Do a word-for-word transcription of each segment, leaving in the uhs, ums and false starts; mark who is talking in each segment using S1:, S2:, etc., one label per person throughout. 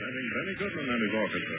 S1: presenting Benny Goodman and his orchestra.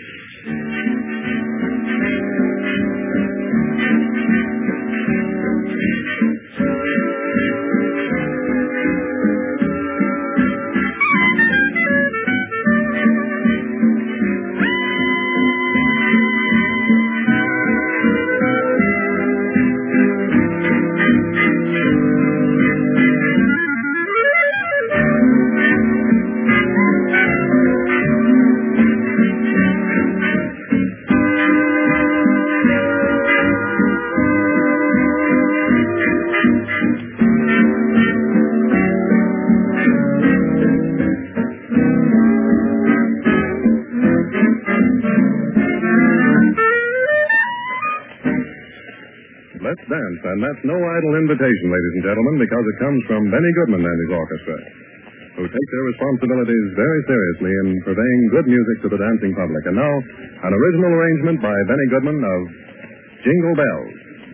S2: Let's dance, and that's no idle invitation, ladies and gentlemen, because it comes from Benny Goodman and his orchestra, who take their responsibilities very seriously in purveying good music to the dancing public. And now, an original arrangement by Benny Goodman of Jingle Bells.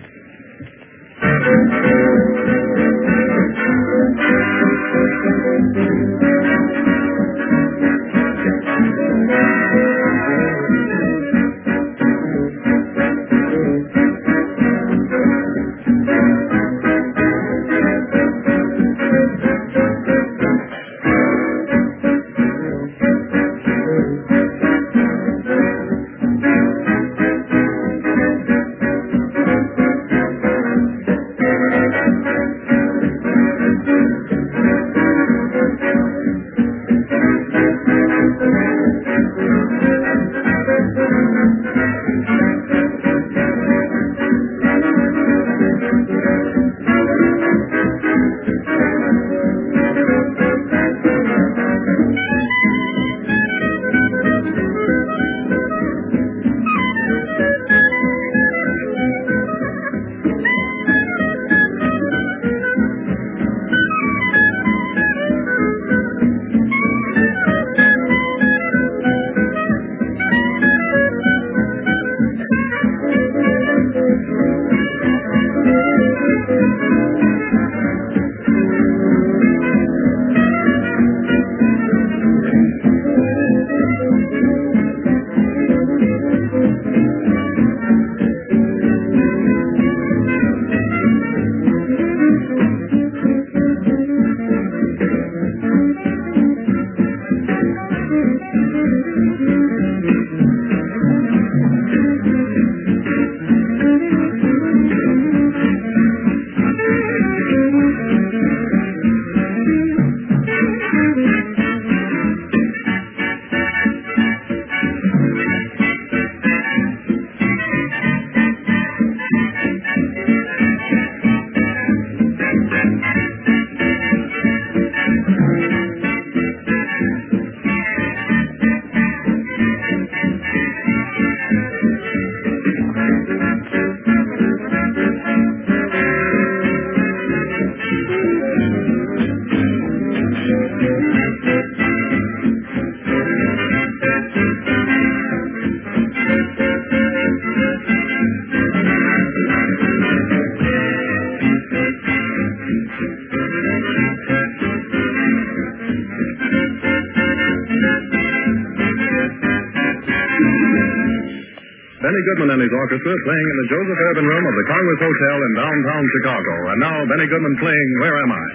S2: Benny Goodman and his orchestra playing in the Joseph Urban Room of the Congress Hotel in downtown Chicago. And now Benny Goodman playing Where Am I?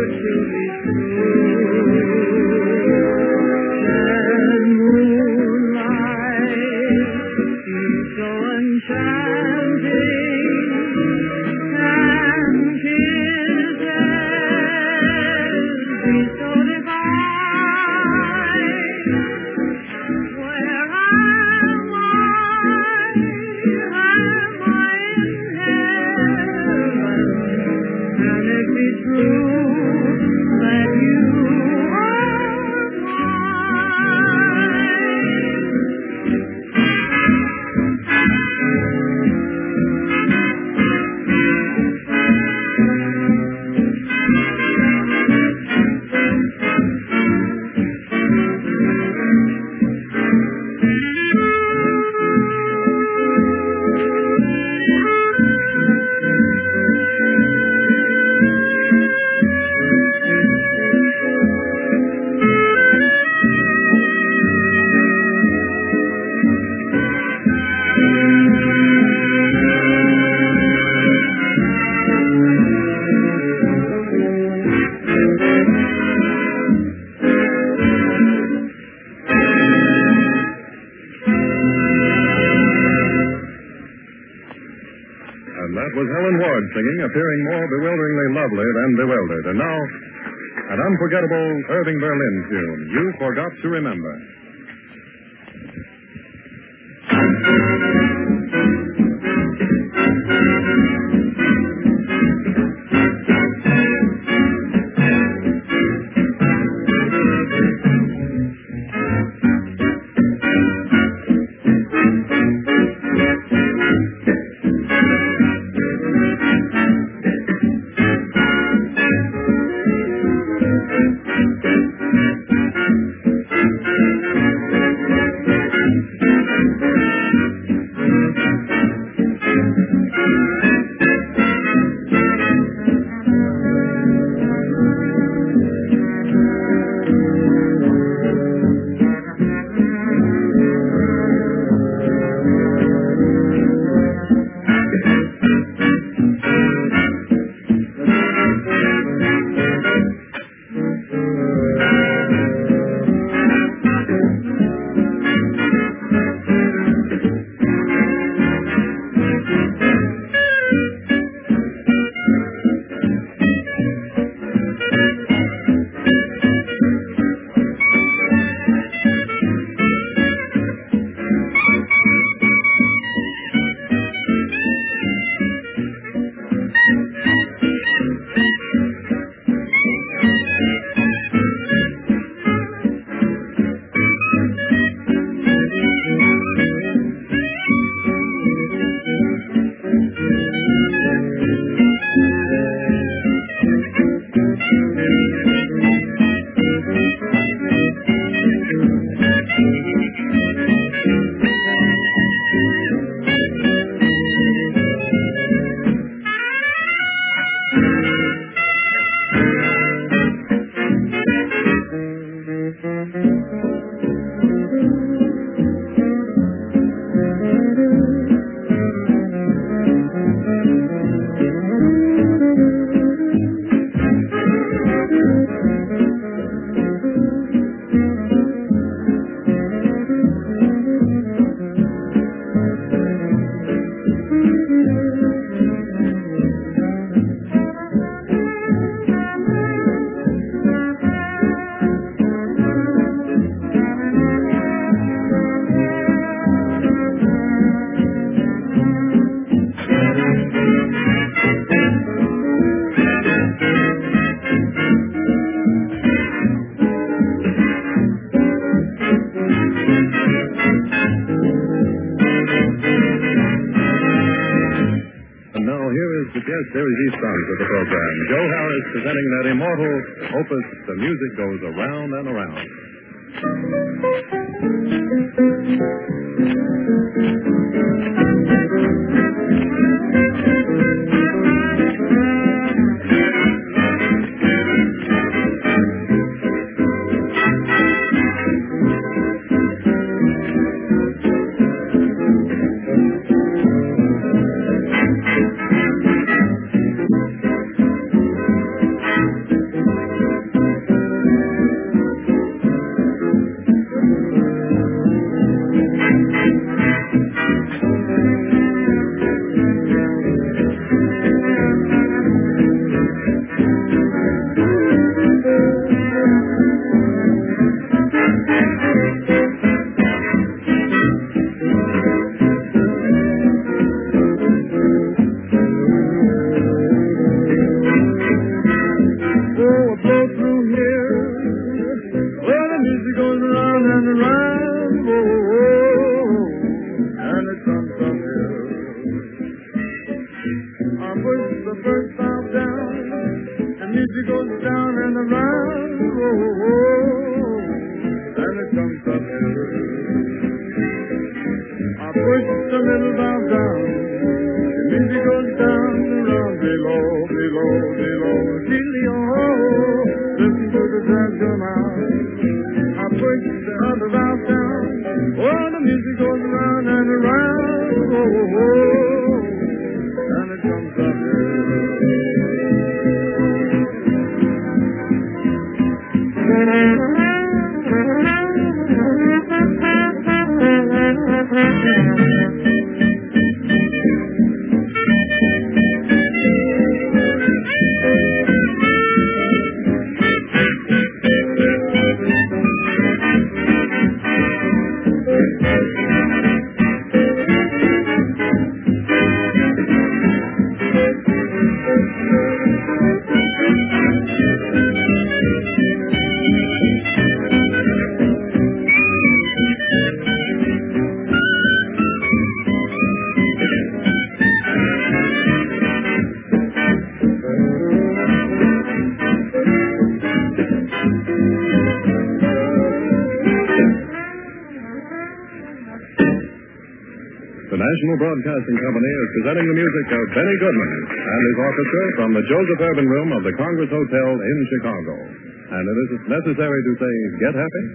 S3: to be true. And moonlight seems so enchanting, and kisses be so divine. Where am I? Am I in heaven? Can it be true that you are
S2: was Helen Ward singing, appearing more bewilderingly lovely than bewildered. And now, an unforgettable Irving Berlin tune, You Forgot to Remember. Yes, there is these songs of the program. Joe Harris presenting that immortal opus, The Music Goes Around and Around. National Broadcasting Company is presenting the music of Benny Goodman and his orchestra from the Joseph Urban Room of the Congress Hotel in Chicago. And it is necessary to say, get happy?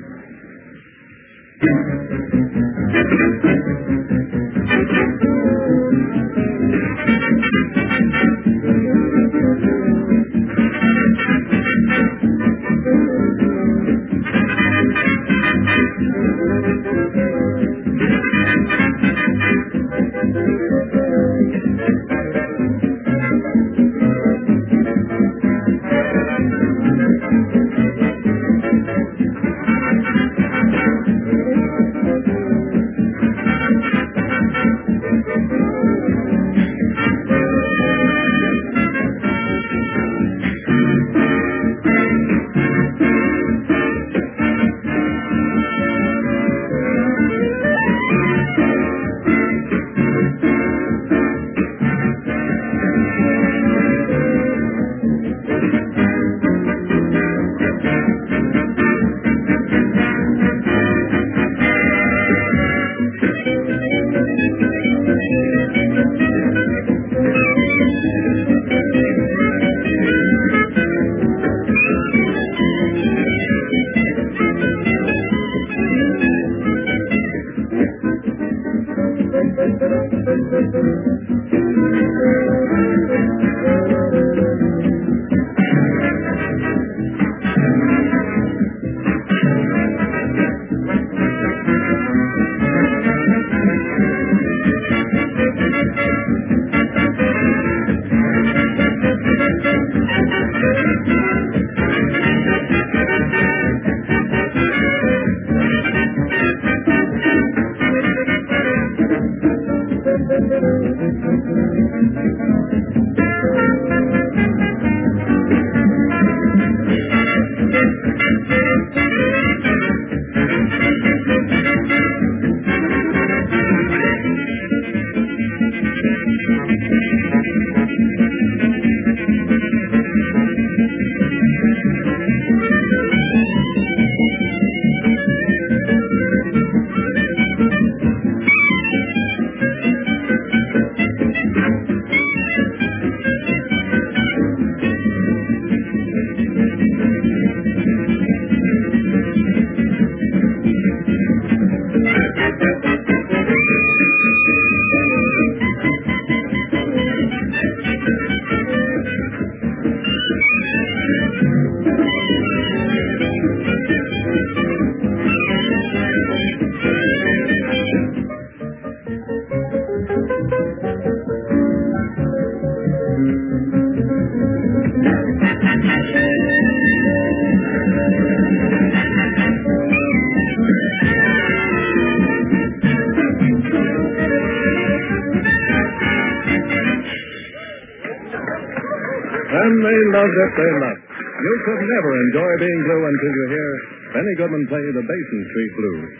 S2: And they loved it, they loved it. You could never enjoy being blue until you hear Benny Goodman play the Basin Street Blues.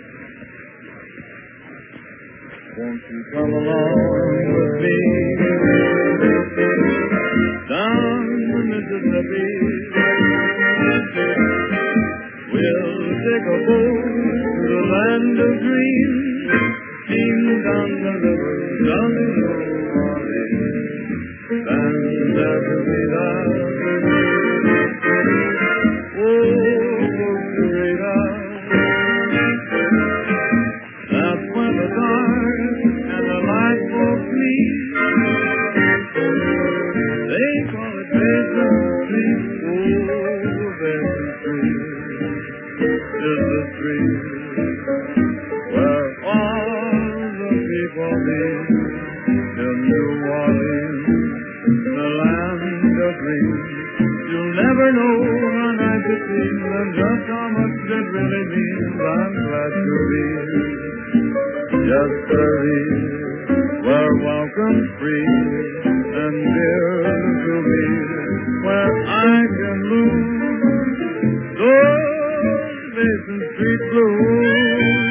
S3: Won't you come along with me down the Mississippi? We'll take a boat to the land of dreams, steam down the river, down to New Orleans. And there'll be that, oh, Rita, that's when the dark and the light folks meet. They call it Basin Street, oh, Basin Street is the street where all the people meet in New Orleans, the land of dreams. You'll never know how nice it seems and just how much it really means. I'm glad to be just thirty, where welcome's free and dear to me, where I can lose those Basin Street blues.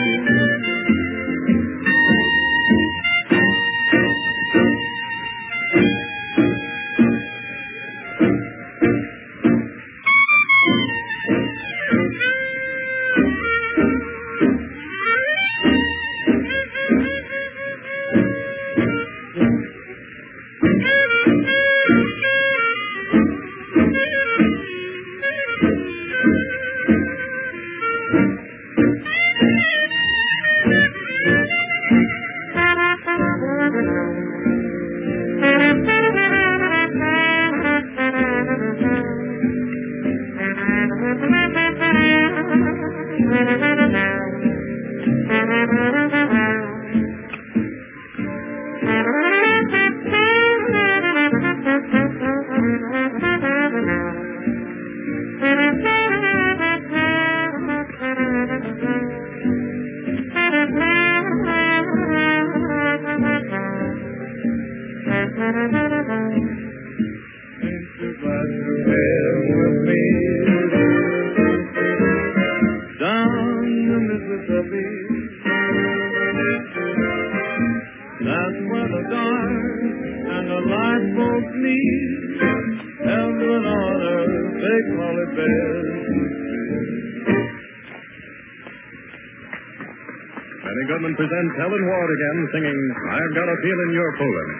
S2: Benny Goodman presents Helen Ward again, singing I've Got a Feeling You're Fooling.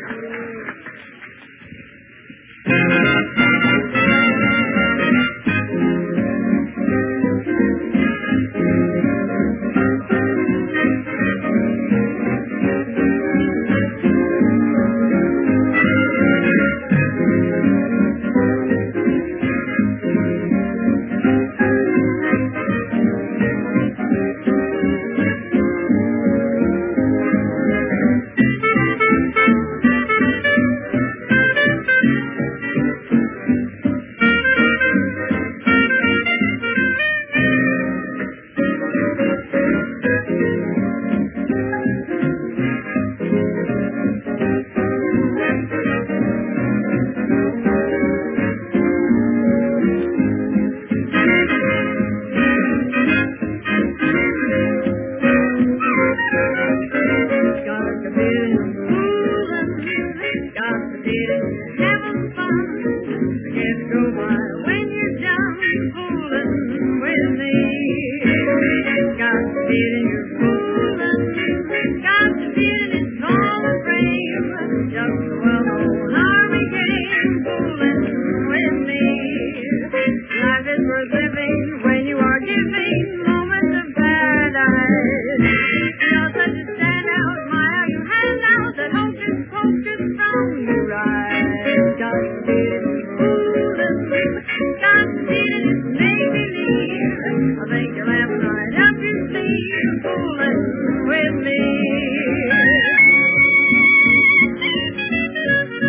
S4: With me.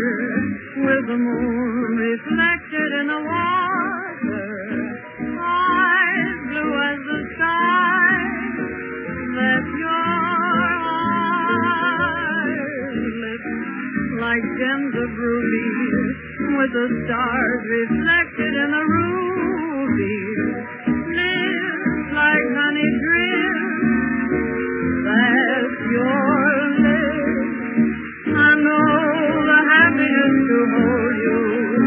S4: with the moon reflected in the water, eyes blue as the sky, that your eyes, lips like gems of ruby, with the stars reflected in the ruby, lips like honey drips, that's your lips. I know the happiness to hold you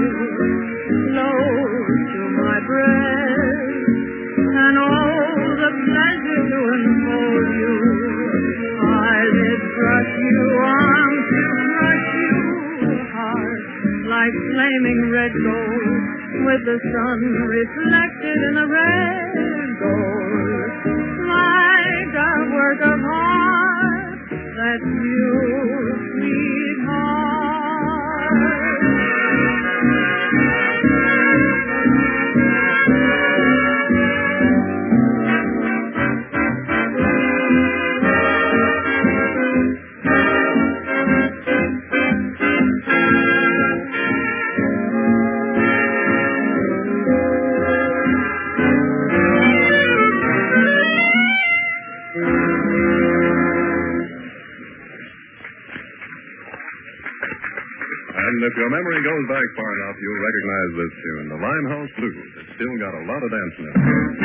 S4: close to my breast, and oh, the pleasure to enfold you. Eyelids brush you, arms to brush you, heart like flaming red gold, with the sun reflected in the red gold, like a work of art. That's you,
S2: And if your memory goes back far enough, you'll recognize this tune, the Limehouse Blues. It's still got a lot of dancing in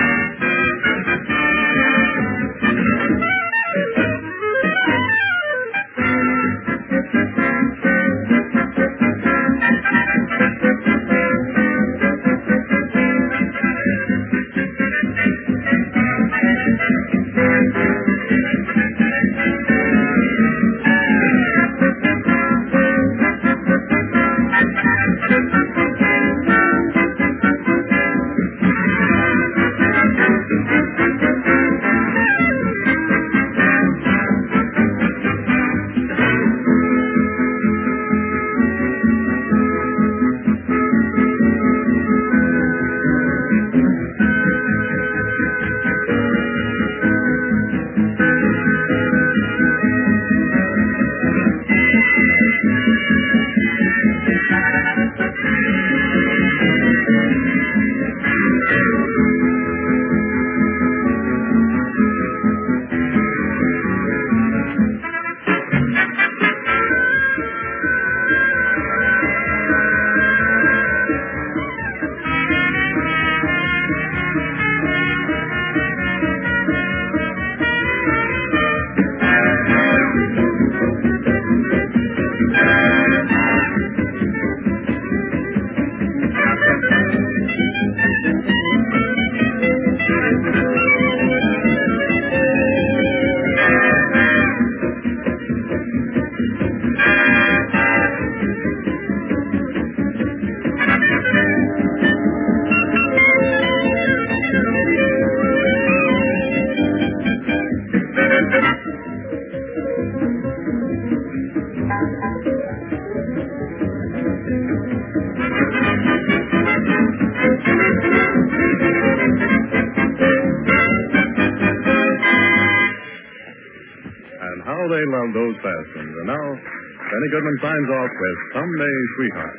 S2: How they love those bastards. And now, Benny Goodman signs off with Someday, Sweetheart.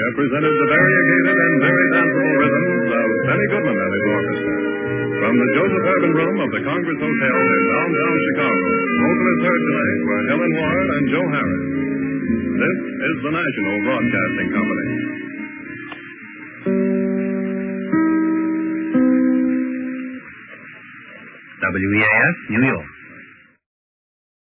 S2: have presented the variegated and very danceable rhythms of Benny Goodman and his orchestra. From the Joseph Urban Room of the Congress Hotel in downtown Chicago, vocalists heard tonight were Helen Ward and Joe Harris. This is the National Broadcasting Company.
S5: W E A S, New York.